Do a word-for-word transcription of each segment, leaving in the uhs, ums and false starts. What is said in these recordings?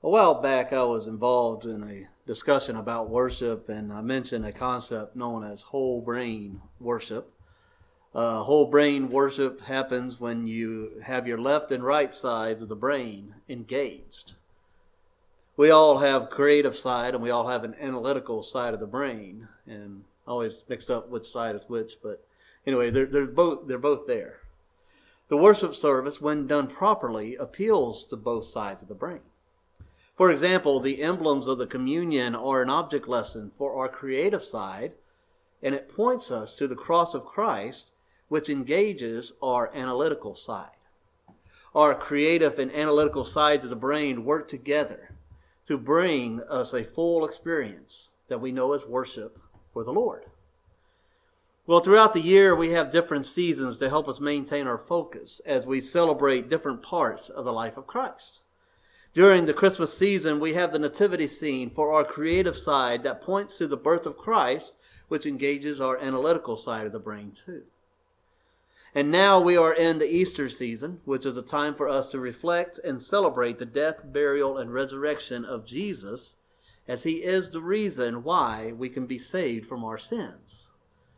A while back, I was involved in a discussion about worship, and I mentioned a concept known as whole brain worship. Uh, whole brain worship happens when you have your left and right sides of the brain engaged. We all have creative side, and we all have an analytical side of the brain, and I always mix up which side is which, but anyway, they're, they're both they're both there. The worship service, when done properly, appeals to both sides of the brain. For example, the emblems of the communion are an object lesson for our creative side, and it points us to the cross of Christ, which engages our analytical side. Our creative and analytical sides of the brain work together to bring us a full experience that we know as worship for the Lord. Well, throughout the year, we have different seasons to help us maintain our focus as we celebrate different parts of the life of Christ. During the Christmas season, we have the nativity scene for our creative side that points to the birth of Christ, which engages our analytical side of the brain too. And now we are in the Easter season, which is a time for us to reflect and celebrate the death, burial, and resurrection of Jesus, as he is the reason why we can be saved from our sins.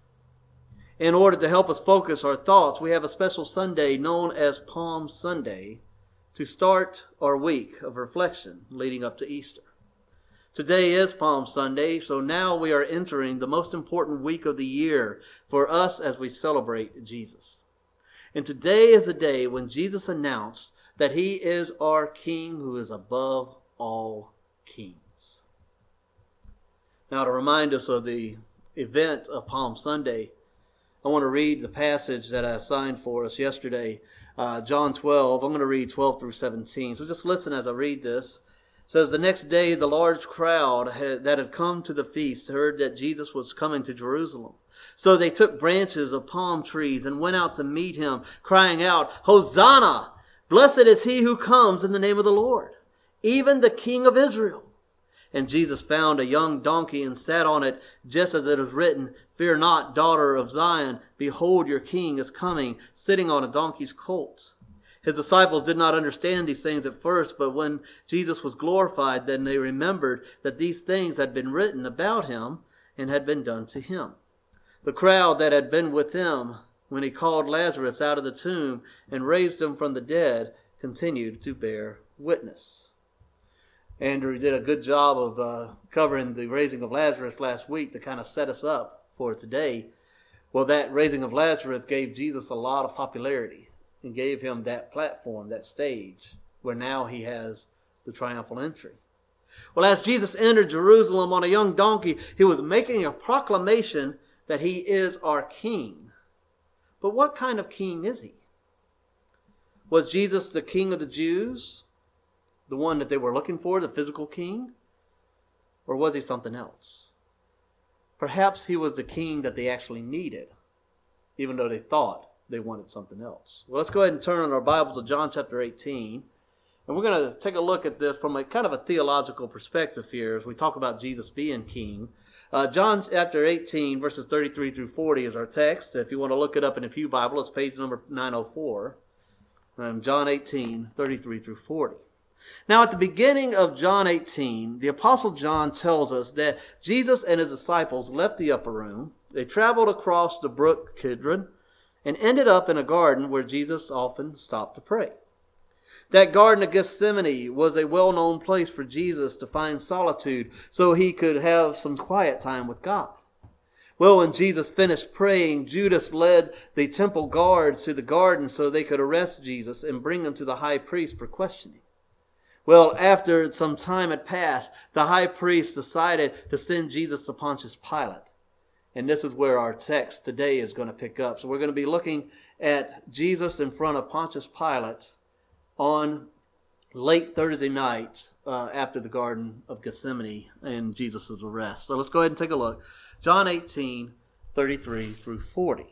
In order to help us focus our thoughts, we have a special Sunday known as Palm Sunday to start our week of reflection leading up to Easter. Today is Palm Sunday, so now we are entering the most important week of the year for us as we celebrate Jesus. And today is the day when Jesus announced that he is our King who is above all kings. Now, to remind us of the event of Palm Sunday, I want to read the passage that I assigned for us yesterday, uh, John twelve. I'm going to read twelve through seventeen. So just listen as I read this. It says, "The next day the large crowd had, that had come to the feast heard that Jesus was coming to Jerusalem. So they took branches of palm trees and went out to meet him, crying out, 'Hosanna! Blessed is he who comes in the name of the Lord, even the King of Israel.' And Jesus found a young donkey and sat on it, just as it is written, 'Fear not, daughter of Zion. Behold, your king is coming, sitting on a donkey's colt.' His disciples did not understand these things at first, but when Jesus was glorified, then they remembered that these things had been written about him and had been done to him. The crowd that had been with him when he called Lazarus out of the tomb and raised him from the dead continued to bear witness." Andrew did a good job of uh, covering the raising of Lazarus last week to kind of set us up for today. Well, that raising of Lazarus gave Jesus a lot of popularity and gave him that platform, that stage, where now he has the triumphal entry. Well, as Jesus entered Jerusalem on a young donkey, he was making a proclamation that he is our King. But what kind of king is he? Was Jesus the King of the Jews? The one that they were looking for, the physical king? Or was he something else? Perhaps he was the king that they actually needed, even though they thought they wanted something else. Well, let's go ahead and turn on our Bibles to John chapter eighteen. And we're going to take a look at this from a kind of a theological perspective here as we talk about Jesus being king. Uh, John chapter eighteen, verses thirty-three through forty is our text. If you want to look it up in the Pew Bible, it's page number nine oh four. Um, John eighteen, thirty-three through forty. Now, at the beginning of John eighteen, the Apostle John tells us that Jesus and his disciples left the upper room. They traveled across the brook Kidron and ended up in a garden where Jesus often stopped to pray. That Garden of Gethsemane was a well-known place for Jesus to find solitude so he could have some quiet time with God. Well, when Jesus finished praying, Judas led the temple guards to the garden so they could arrest Jesus and bring him to the high priest for questioning. Well, after some time had passed, the high priest decided to send Jesus to Pontius Pilate. And this is where our text today is going to pick up. So we're going to be looking at Jesus in front of Pontius Pilate on late Thursday night uh, after the Garden of Gethsemane and Jesus' arrest. So let's go ahead and take a look. John eighteen, thirty-three through forty.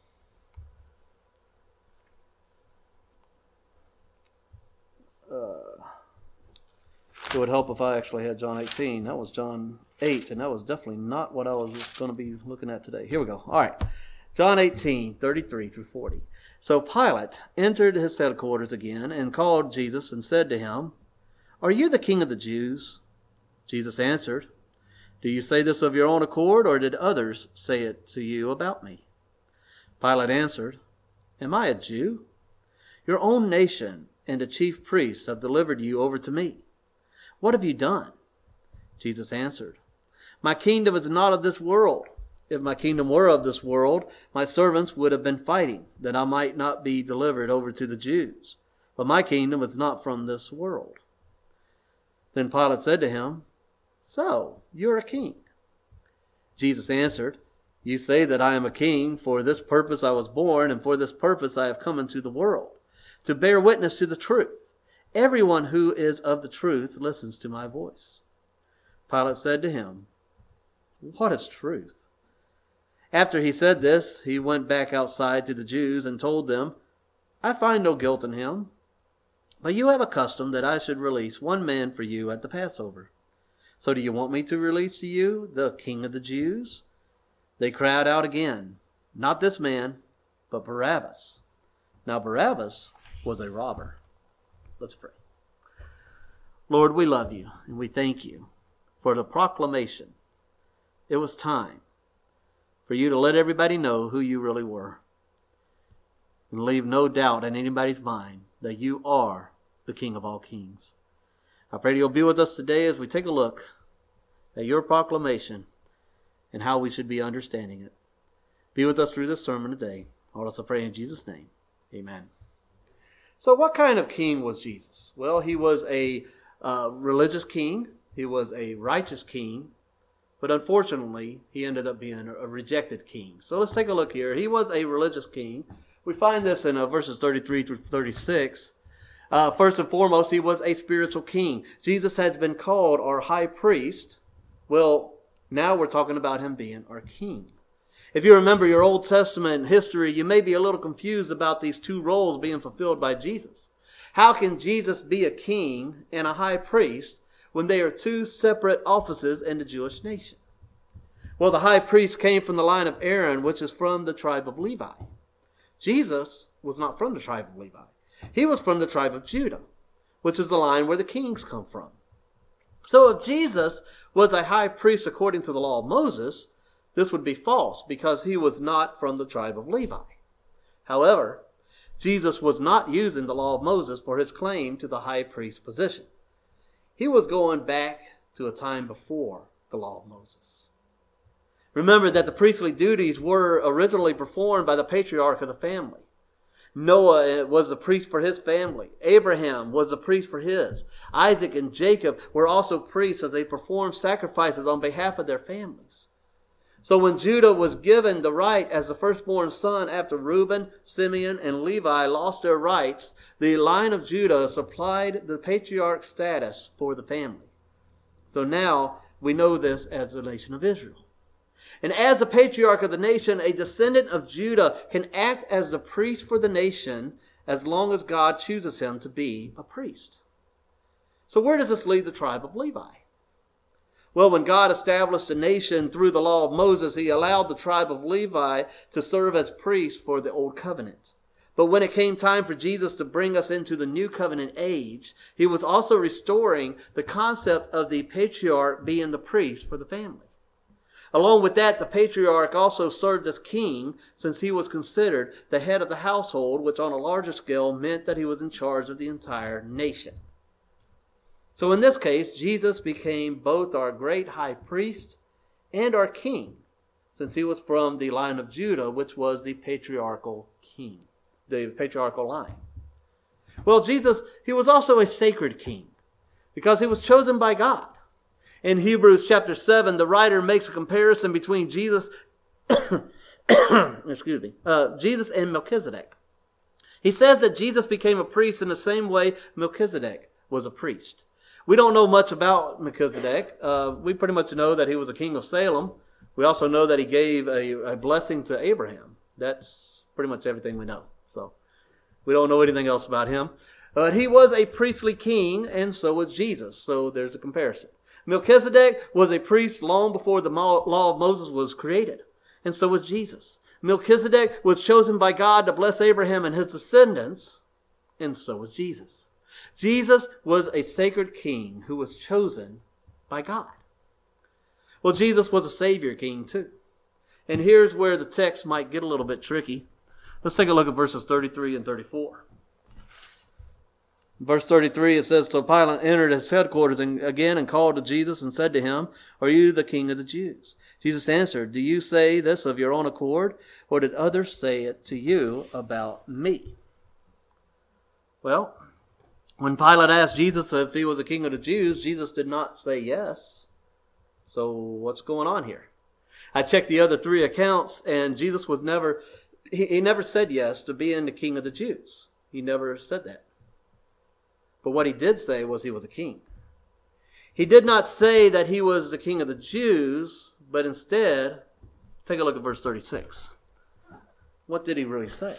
Uh, it would help if I actually had John eighteen. That was John eight, and that was definitely not what I was going to be looking at today. Here we go. All right. John eighteen, thirty-three through forty. So Pilate entered his headquarters again and called Jesus and said to him, "Are you the king of the Jews?" Jesus answered, "Do you say this of your own accord, or did others say it to you about me?" Pilate answered, "Am I a Jew? Your own nation and the chief priests have delivered you over to me. What have you done?" Jesus answered, "My kingdom is not of this world. If my kingdom were of this world, my servants would have been fighting, that I might not be delivered over to the Jews. But my kingdom is not from this world." Then Pilate said to him, "So, you are a king?" Jesus answered, "You say that I am a king. For this purpose I was born, and for this purpose I have come into the world, to bear witness to the truth. Everyone who is of the truth listens to my voice." Pilate said to him, "What is truth?" After he said this, he went back outside to the Jews and told them, "I find no guilt in him. But you have a custom that I should release one man for you at the Passover. So do you want me to release to you the King of the Jews?" They cried out again, "Not this man, but Barabbas." Now Barabbas was a robber. Let's pray. Lord, we love you and we thank you for the proclamation. It was time for you to let everybody know who you really were, and leave no doubt in anybody's mind that you are the King of all kings. I pray that you'll be with us today as we take a look at your proclamation and how we should be understanding it. Be with us through this sermon today. All of us I pray in Jesus' name. Amen. So what kind of king was Jesus? Well, he was a uh, religious king. He was a righteous king. But unfortunately, he ended up being a rejected king. So let's take a look here. He was a religious king. We find this in uh, verses thirty-three through thirty-six. Uh, first and foremost, he was a spiritual king. Jesus has been called our high priest. Well, now we're talking about him being our king. If you remember your Old Testament history, you may be a little confused about these two roles being fulfilled by Jesus. How can Jesus be a king and a high priest when they are two separate offices in the Jewish nation? Well, the high priest came from the line of Aaron, which is from the tribe of Levi. Jesus was not from the tribe of Levi. He was from the tribe of Judah, which is the line where the kings come from. So if Jesus was a high priest according to the law of Moses, this would be false because he was not from the tribe of Levi. However, Jesus was not using the law of Moses for his claim to the high priest position. He was going back to a time before the law of Moses. Remember that the priestly duties were originally performed by the patriarch of the family. Noah was the priest for his family. Abraham was the priest for his. Isaac and Jacob were also priests as they performed sacrifices on behalf of their families. So when Judah was given the right as the firstborn son after Reuben, Simeon, and Levi lost their rights, the line of Judah supplied the patriarch status for the family. So now we know this as the nation of Israel. And as the patriarch of the nation, a descendant of Judah can act as the priest for the nation as long as God chooses him to be a priest. So where does this leave the tribe of Levi? Well, when God established a nation through the law of Moses, he allowed the tribe of Levi to serve as priests for the old covenant. But when it came time for Jesus to bring us into the new covenant age, he was also restoring the concept of the patriarch being the priest for the family. Along with that, the patriarch also served as king since he was considered the head of the household, which on a larger scale meant that he was in charge of the entire nation. So in this case, Jesus became both our great high priest and our king, since he was from the line of Judah, which was the patriarchal king, the patriarchal line. Well, Jesus, he was also a sacred king because he was chosen by God. In Hebrews chapter seven, the writer makes a comparison between Jesus, excuse me, uh, Jesus and Melchizedek. He says that Jesus became a priest in the same way Melchizedek was a priest. We don't know much about Melchizedek. Uh, we pretty much know that he was a king of Salem. We also know that he gave a, a blessing to Abraham. That's pretty much everything we know. So we don't know anything else about him. But he was a priestly king, and so was Jesus. So there's a comparison. Melchizedek was a priest long before the law of Moses was created, and so was Jesus. Melchizedek was chosen by God to bless Abraham and his descendants, and so was Jesus. Jesus was a sacred king who was chosen by God. Well, Jesus was a Savior king too. And here's where the text might get a little bit tricky. Let's take a look at verses thirty-three and thirty-four. Verse thirty-three, it says, So Pilate entered his headquarters again and called to Jesus and said to him, Are you the king of the Jews? Jesus answered, Do you say this of your own accord, or did others say it to you about me? Well, when Pilate asked Jesus if he was the king of the Jews, Jesus did not say yes. So what's going on here? I checked the other three accounts, and Jesus was never, he, he never said yes to being the king of the Jews. He never said that. But what he did say was he was a king. He did not say that he was the king of the Jews, but instead, take a look at verse thirty-six. What did he really say?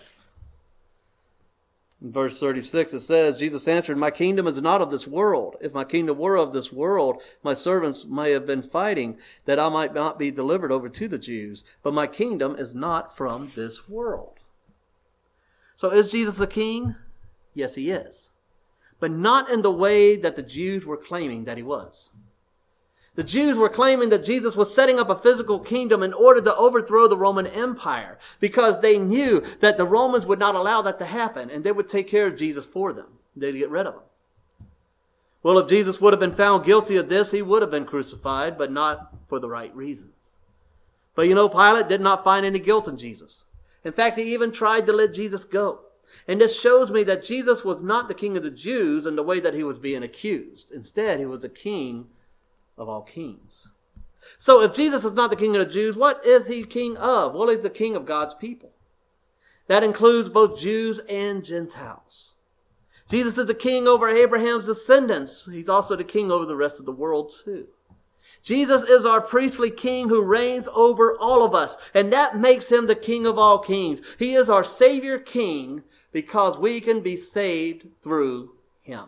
In verse thirty-six, it says, Jesus answered, My kingdom is not of this world. If my kingdom were of this world, my servants may have been fighting that I might not be delivered over to the Jews. But my kingdom is not from this world. So is Jesus a king? Yes, he is. But not in the way that the Jews were claiming that he was. The Jews were claiming that Jesus was setting up a physical kingdom in order to overthrow the Roman Empire because they knew that the Romans would not allow that to happen and they would take care of Jesus for them. They'd get rid of him. Well, if Jesus would have been found guilty of this, he would have been crucified, but not for the right reasons. But you know, Pilate did not find any guilt in Jesus. In fact, he even tried to let Jesus go. And this shows me that Jesus was not the king of the Jews in the way that he was being accused. Instead, he was a king of all kings. So if Jesus is not the king of the Jews, what is he king of? Well, he's the king of God's people. That includes both Jews and Gentiles. Jesus is the king over Abraham's descendants. He's also the king over the rest of the world too. Jesus is our priestly king who reigns over all of us. And that makes him the king of all kings. He is our Savior king because we can be saved through him.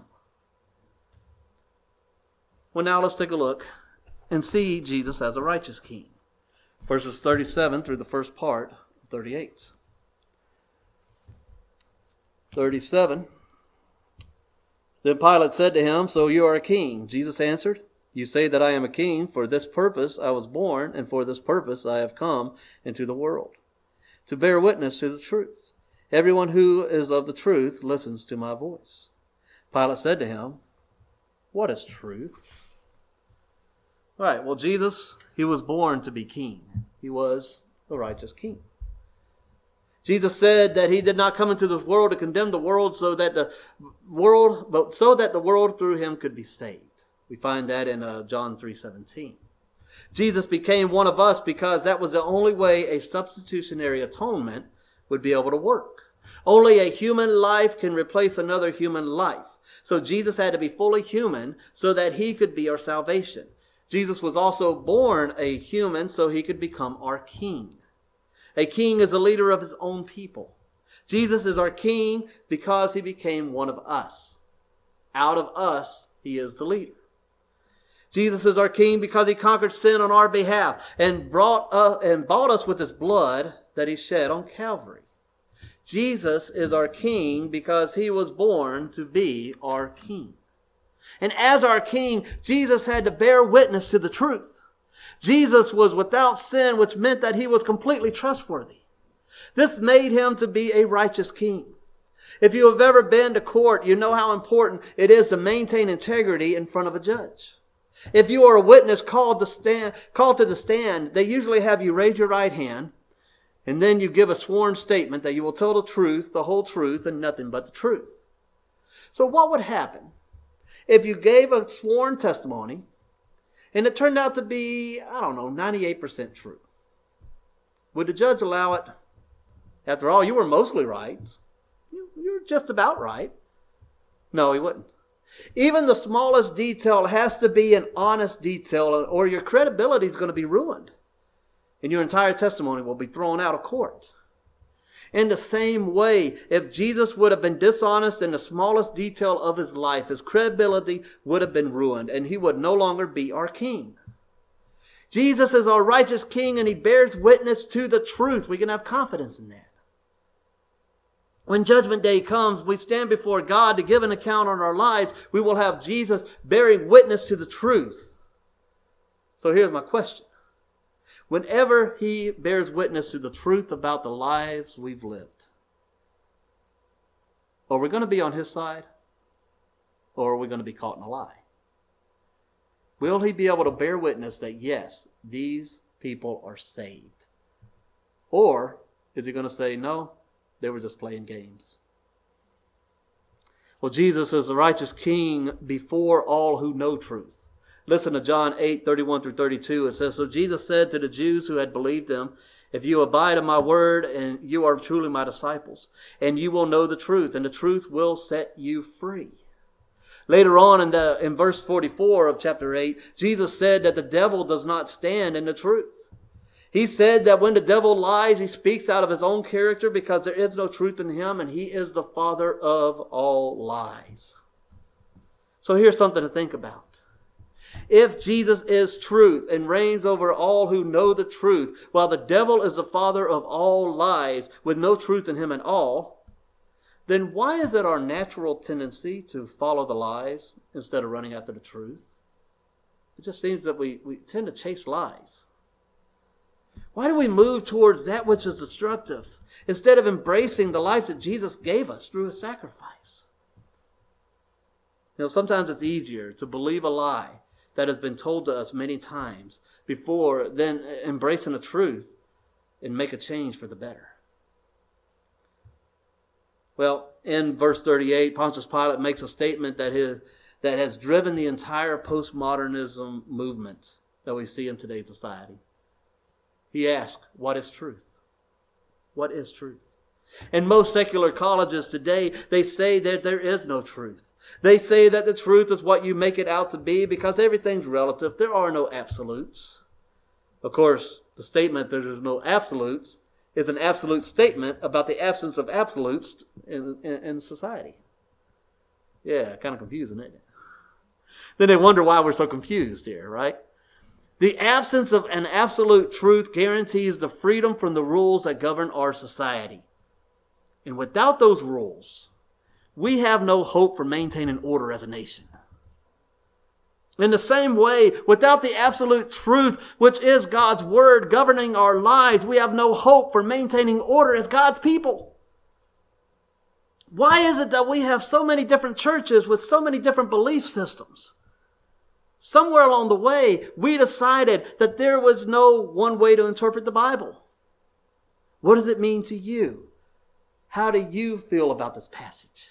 Well, now let's take a look and see Jesus as a righteous king. Verses thirty-seven through the first part of thirty-eight. thirty-seven. Then Pilate said to him, So you are a king? Jesus answered, You say that I am a king. For this purpose I was born, and for this purpose I have come into the world, to bear witness to the truth. Everyone who is of the truth listens to my voice. Pilate said to him, What is truth? All right, well, Jesus, he was born to be king. He was a righteous king. Jesus said that he did not come into this world to condemn the world so that the world, but so that the world through him could be saved. We find that in uh, John three seventeen. Jesus became one of us because that was the only way a substitutionary atonement would be able to work. Only a human life can replace another human life. So Jesus had to be fully human so that he could be our salvation. Jesus was also born a human so he could become our king. A king is a leader of his own people. Jesus is our king because he became one of us. Out of us, he is the leader. Jesus is our king because he conquered sin on our behalf and brought us, and bought us with his blood that he shed on Calvary. Jesus is our king because he was born to be our king. And as our king, Jesus had to bear witness to the truth. Jesus was without sin, which meant that he was completely trustworthy. This made him to be a righteous king. If you have ever been to court, you know how important it is to maintain integrity in front of a judge. If you are a witness called to stand, called to the stand, they usually have you raise your right hand, and then you give a sworn statement that you will tell the truth, the whole truth, and nothing but the truth. So what would happen if you gave a sworn testimony and it turned out to be, I don't know, ninety-eight percent true? Would the judge allow it? After all, you were mostly right. You're just about right. No, he wouldn't. Even the smallest detail has to be an honest detail, or your credibility is going to be ruined. And your entire testimony will be thrown out of court. In the same way, if Jesus would have been dishonest in the smallest detail of his life, his credibility would have been ruined, and he would no longer be our king. Jesus is our righteous king, and he bears witness to the truth. We can have confidence in that. When Judgment Day comes, we stand before God to give an account on our lives. We will have Jesus bearing witness to the truth. So here's my question. Whenever he bears witness to the truth about the lives we've lived, are we going to be on his side? Or are we going to be caught in a lie? Will he be able to bear witness that, yes, these people are saved? Or is he going to say, no, they were just playing games? Well, Jesus is the righteous king before all who know truth. Listen to John eight, thirty-one through thirty-two. It says, so Jesus said to the Jews who had believed him, if you abide in my word, and you are truly my disciples, and you will know the truth, and the truth will set you free. Later on in the in verse forty-four of chapter eight, Jesus said that the devil does not stand in the truth. He said that when the devil lies, he speaks out of his own character because there is no truth in him, and he is the father of all lies. So here's something to think about. If Jesus is truth and reigns over all who know the truth, while the devil is the father of all lies with no truth in him at all, then why is it our natural tendency to follow the lies instead of running after the truth? It just seems that we, we tend to chase lies. Why do we move towards that which is destructive instead of embracing the life that Jesus gave us through his sacrifice? You know, sometimes it's easier to believe a lie that has been told to us many times before than embracing the truth and make a change for the better. Well, in verse thirty-eight, Pontius Pilate makes a statement that his, that has driven the entire postmodernism movement that we see in today's society. He asks, what is truth? What is truth? In most secular colleges today, they say that there is no truth. They say that the truth is what you make it out to be because everything's relative. There are no absolutes. Of course, the statement that there's no absolutes is an absolute statement about the absence of absolutes in, in, in society. Yeah, kind of confusing, isn't it? Then they wonder why we're so confused here, right? The absence of an absolute truth guarantees the freedom from the rules that govern our society. And without those rules, we have no hope for maintaining order as a nation. In the same way, without the absolute truth, which is God's word governing our lives, we have no hope for maintaining order as God's people. Why is it that we have so many different churches with so many different belief systems? Somewhere along the way, we decided that there was no one way to interpret the Bible. What does it mean to you? How do you feel about this passage?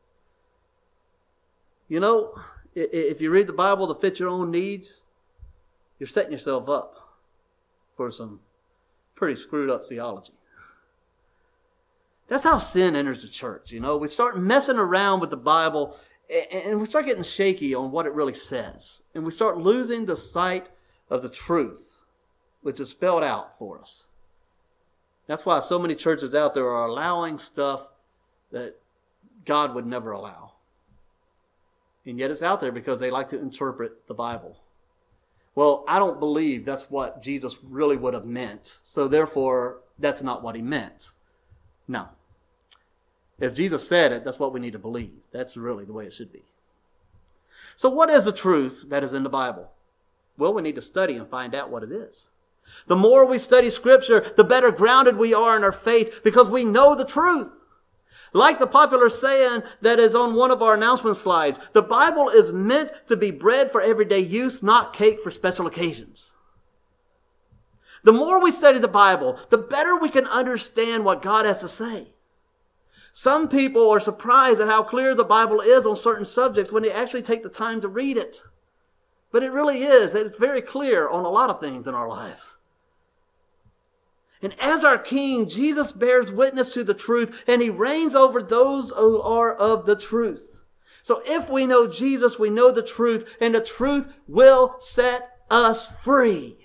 You know, if you read the Bible to fit your own needs, you're setting yourself up for some pretty screwed up theology. That's how sin enters the church, you know. We start messing around with the Bible and we start getting shaky on what it really says. And we start losing the sight of the truth, which is spelled out for us. That's why so many churches out there are allowing stuff that God would never allow. And yet it's out there because they like to interpret the Bible. Well, I don't believe that's what Jesus really would have meant. So therefore, that's not what he meant. No. If Jesus said it, that's what we need to believe. That's really the way it should be. So what is the truth that is in the Bible? Well, we need to study and find out what it is. The more we study Scripture, the better grounded we are in our faith because we know the truth. Like the popular saying that is on one of our announcement slides, the Bible is meant to be bread for everyday use, not cake for special occasions. The more we study the Bible, the better we can understand what God has to say. Some people are surprised at how clear the Bible is on certain subjects when they actually take the time to read it. But it really is. It's very clear on a lot of things in our lives. And as our King, Jesus bears witness to the truth, and he reigns over those who are of the truth. So if we know Jesus, we know the truth, and the truth will set us free.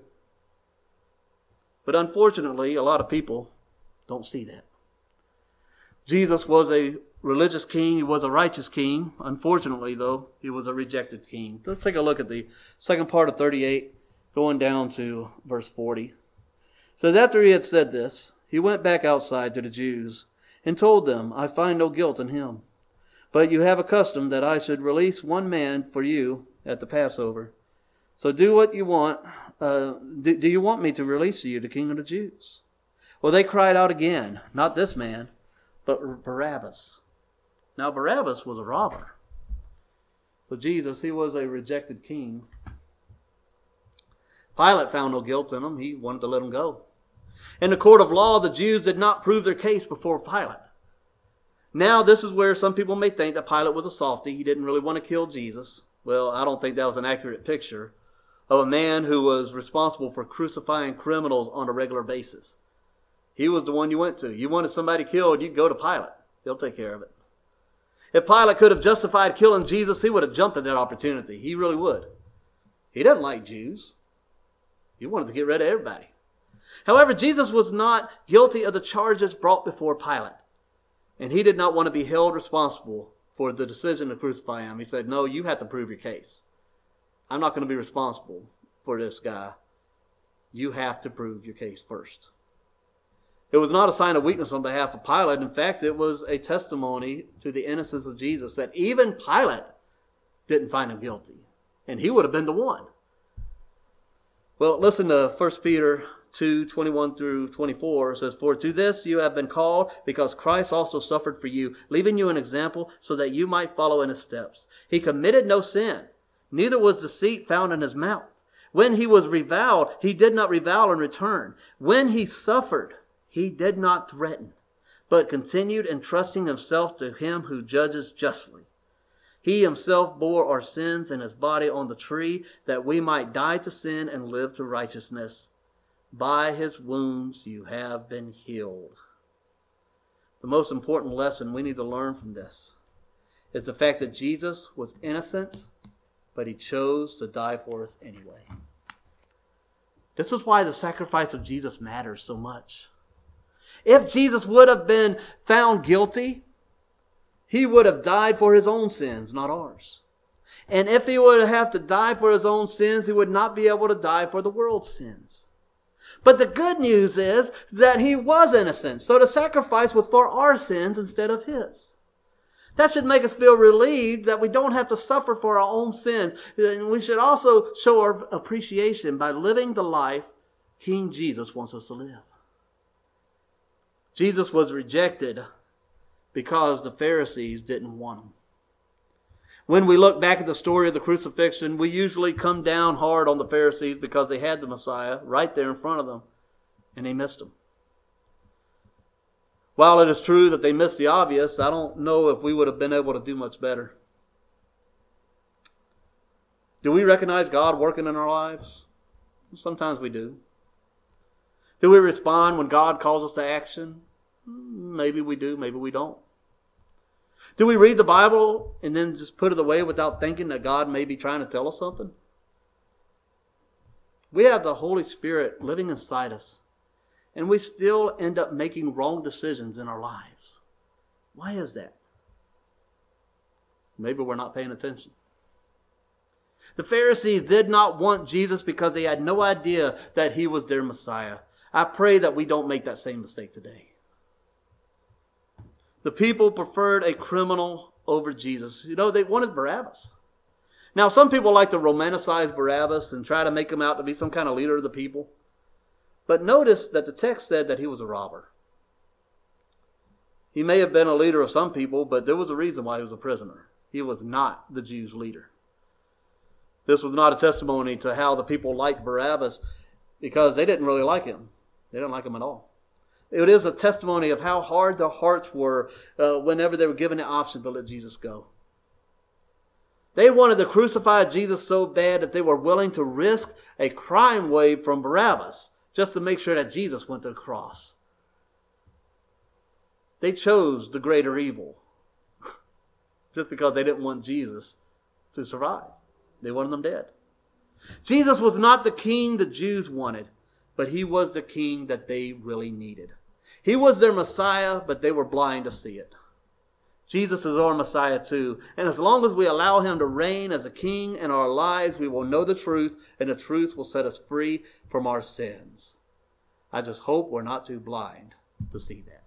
But unfortunately, a lot of people don't see that. Jesus was a religious king. He was a righteous king. Unfortunately, though, he was a rejected king. Let's take a look at the second part of thirty-eight, going down to verse forty. It says, after he had said this, he went back outside to the Jews and told them, I find no guilt in him. But you have a custom that I should release one man for you at the Passover. So do what you want. Uh, do, do you want me to release to you the king of the Jews? Well, they cried out again, not this man, but Barabbas. Now Barabbas was a robber. So Jesus, he was a rejected king. Pilate found no guilt in him. He wanted to let him go. In the court of law, the Jews did not prove their case before Pilate. Now, this is where some people may think that Pilate was a softy. He didn't really want to kill Jesus. Well, I don't think that was an accurate picture of a man who was responsible for crucifying criminals on a regular basis. He was the one you went to. You wanted somebody killed, you'd go to Pilate. He'll take care of it. If Pilate could have justified killing Jesus, he would have jumped at that opportunity. He really would. He doesn't like Jews. He wanted to get rid of everybody. However, Jesus was not guilty of the charges brought before Pilate. And he did not want to be held responsible for the decision to crucify him. He said, no, you have to prove your case. I'm not going to be responsible for this guy. You have to prove your case first. It was not a sign of weakness on behalf of Pilate. In fact, it was a testimony to the innocence of Jesus that even Pilate didn't find him guilty. And he would have been the one. Well, listen to First Peter two, twenty-one through twenty-four. It says, for to this you have been called, because Christ also suffered for you, leaving you an example so that you might follow in his steps. He committed no sin, neither was deceit found in his mouth. When he was reviled, he did not revile in return. When he suffered, he did not threaten, but continued entrusting himself to him who judges justly. He himself bore our sins in his body on the tree, that we might die to sin and live to righteousness. By his wounds you have been healed. The most important lesson we need to learn from this is the fact that Jesus was innocent, but he chose to die for us anyway. This is why the sacrifice of Jesus matters so much. If Jesus would have been found guilty, he would have died for his own sins, not ours. And if he would have to die for his own sins, he would not be able to die for the world's sins. But the good news is that he was innocent. So the sacrifice was for our sins instead of his. That should make us feel relieved that we don't have to suffer for our own sins. And we should also show our appreciation by living the life King Jesus wants us to live. Jesus was rejected because the Pharisees didn't want him. When we look back at the story of the crucifixion, we usually come down hard on the Pharisees because they had the Messiah right there in front of them, and they missed him. While it is true that they missed the obvious, I don't know if we would have been able to do much better. Do we recognize God working in our lives? Sometimes we do. Do we respond when God calls us to action? Maybe we do, maybe we don't. Do we read the Bible and then just put it away without thinking that God may be trying to tell us something? We have the Holy Spirit living inside us, and we still end up making wrong decisions in our lives. Why is that? Maybe we're not paying attention. The Pharisees did not want Jesus because they had no idea that he was their Messiah. I pray that we don't make that same mistake today. The people preferred a criminal over Jesus. You know, they wanted Barabbas. Now, some people like to romanticize Barabbas and try to make him out to be some kind of leader of the people. But notice that the text said that he was a robber. He may have been a leader of some people, but there was a reason why he was a prisoner. He was not the Jews' leader. This was not a testimony to how the people liked Barabbas, because they didn't really like him. They didn't like him at all. It is a testimony of how hard their hearts were uh, whenever they were given the option to let Jesus go. They wanted to crucify Jesus so bad that they were willing to risk a crime wave from Barabbas just to make sure that Jesus went to the cross. They chose the greater evil just because they didn't want Jesus to survive. They wanted him dead. Jesus was not the king the Jews wanted, but he was the king that they really needed. He was their Messiah, but they were blind to see it. Jesus is our Messiah too. And as long as we allow him to reign as a king in our lives, we will know the truth, and the truth will set us free from our sins. I just hope we're not too blind to see that.